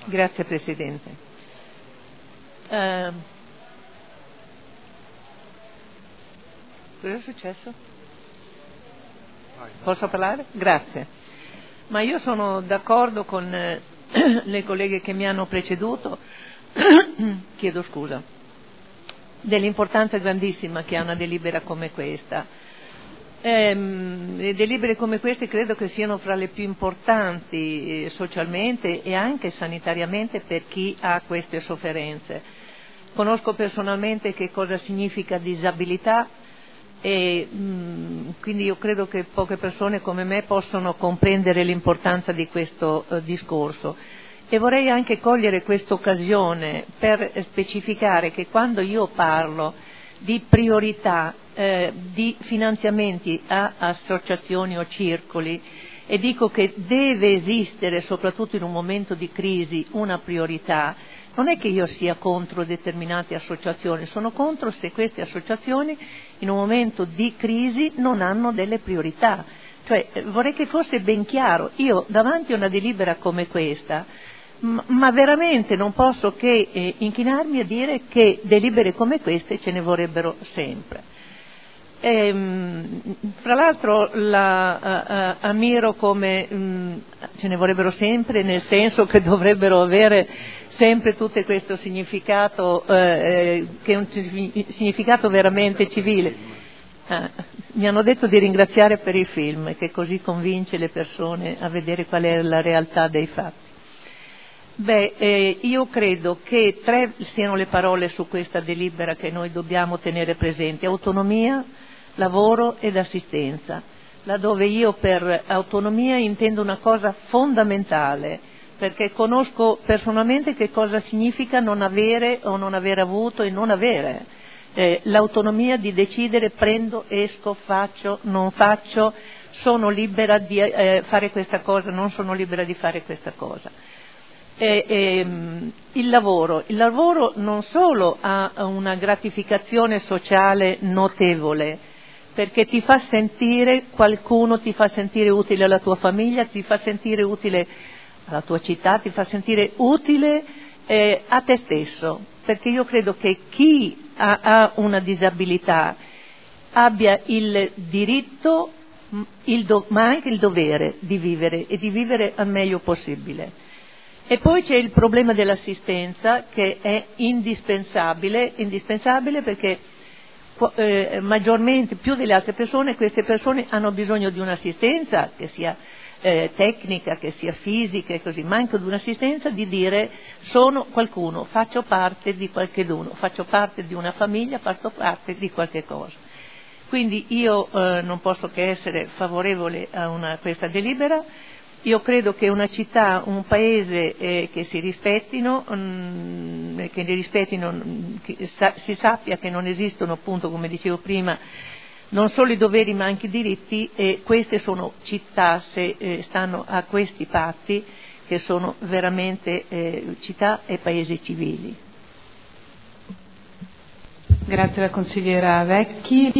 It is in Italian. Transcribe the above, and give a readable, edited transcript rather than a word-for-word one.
Grazie Presidente. Cosa è successo? Posso parlare? Grazie. Ma io sono d'accordo con le colleghe che mi hanno preceduto, chiedo scusa, dell'importanza grandissima che ha una delibera come questa. Le delibere come queste credo che siano fra le più importanti socialmente e anche sanitariamente per chi ha queste sofferenze. Conosco personalmente che cosa significa disabilità e quindi io credo che poche persone come me possono comprendere l'importanza di questo discorso. E vorrei anche cogliere questa occasione per specificare che quando io parlo di priorità di finanziamenti a associazioni o circoli e dico che deve esistere soprattutto in un momento di crisi una priorità, non è che io sia contro determinate associazioni, sono contro se queste associazioni in un momento di crisi non hanno delle priorità. Cioè vorrei che fosse ben chiaro, io davanti a una delibera come questa ma veramente non posso che inchinarmi a dire che delibere come queste ce ne vorrebbero sempre. Fra l'altro ammiro come ce ne vorrebbero sempre, nel senso che dovrebbero avere sempre tutto questo significato che è un significato veramente civile. Mi hanno detto di ringraziare per il film, che così convince le persone a vedere qual è la realtà dei fatti. Io credo che 3 siano le parole su questa delibera che noi dobbiamo tenere presenti: autonomia, lavoro ed assistenza, laddove io per autonomia intendo una cosa fondamentale, perché conosco personalmente che cosa significa non avere o non aver avuto e non avere l'autonomia di decidere prendo, esco, faccio, non faccio, sono libera di fare questa cosa, non sono libera di fare questa cosa. Il lavoro non solo ha una gratificazione sociale notevole, perché ti fa sentire qualcuno, ti fa sentire utile alla tua famiglia, ti fa sentire utile alla tua città, ti fa sentire utile a te stesso, perché io credo che chi ha una disabilità abbia il diritto ma anche il dovere di vivere e di vivere al meglio possibile. E poi c'è il problema dell'assistenza, che è indispensabile perché maggiormente, più delle altre persone, queste persone hanno bisogno di un'assistenza che sia tecnica, che sia fisica e così, ma anche di un'assistenza di dire sono qualcuno, faccio parte di qualcheduno, faccio parte di una famiglia, faccio parte di qualche cosa. Quindi io non posso che essere favorevole a questa delibera. Io credo che una città, un paese che si rispettino, si sappia che non esistono, appunto, come dicevo prima, non solo i doveri ma anche i diritti, e queste sono città, se stanno a questi patti, che sono veramente città e paesi civili. Grazie alla consigliera Vecchi.